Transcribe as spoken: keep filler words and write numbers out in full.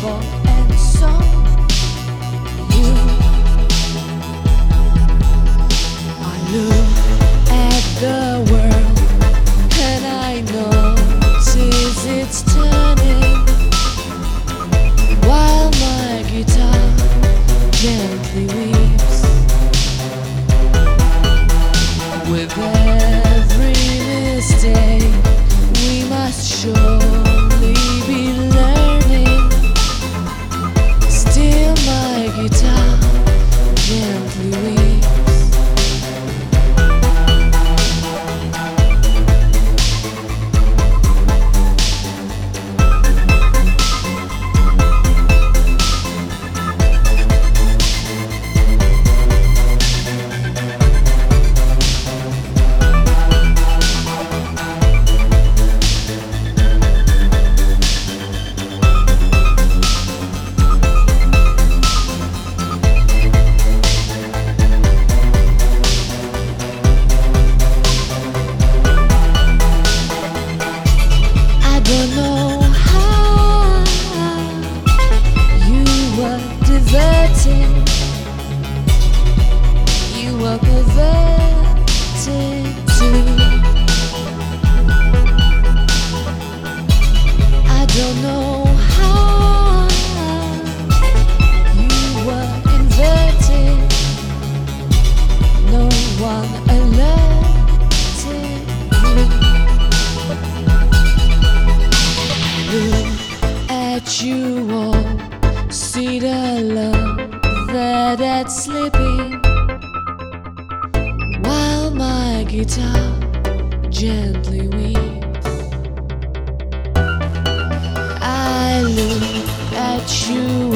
folk and song. You, I look at the world and I notice it's turning, while my guitar gently weeps. With every mistake we must surely be learning. Still my guitar gently weeps. Don't know how you were diverting, you were perverted too. I don't know how you were inverted, no one alerted you. Look at you all, see the love that that's slipping, while my guitar gently weeps. I look at you